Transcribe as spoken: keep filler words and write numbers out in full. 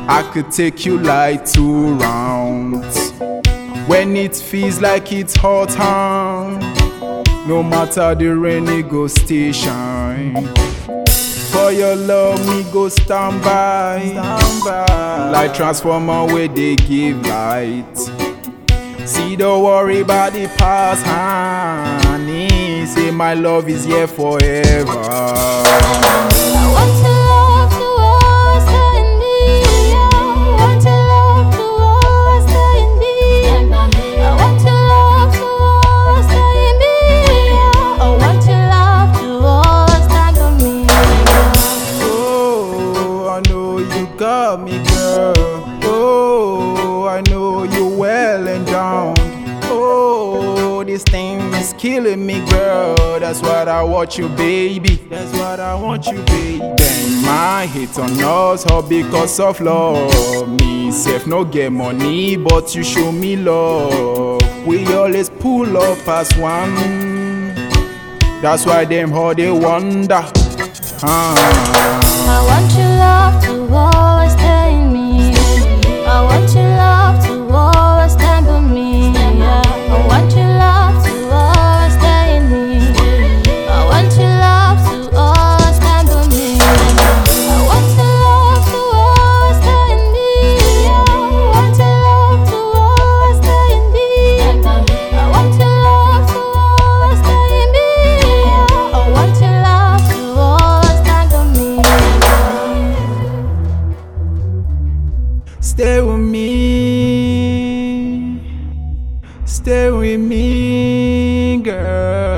I could take you like two rounds when it feels like it's hot town. No matter the rain, it go stay shine. For your love, me go stand by, stand by. Like transformer where they give light. See, don't worry about the past, honey. Say my love is here forever. I want to love to always stay in me. I want to love to always stay in me. I want to love to always stay in me. I want to love to always stand on me. Oh, I know you got me, girl. Oh, I know you well and down. Oh, this thing is killing me, girl. That's what I want you, baby. That's what I want you, baby. Then my hate on us all because of love. Me self no get money, but you show me love. We always pull up as one. That's why them all they wonder. Ah. I want your love to always stay in me. I want your love to always stand by me. Yeah. I want your love to always stay in me. I want your love to always stand by me. I want your love to always stay in me. Yeah. I want your love to always stay in me. I want your love to always stay in me. Yeah. I want your love to always stand by me. Stay with me, stay with me, girl.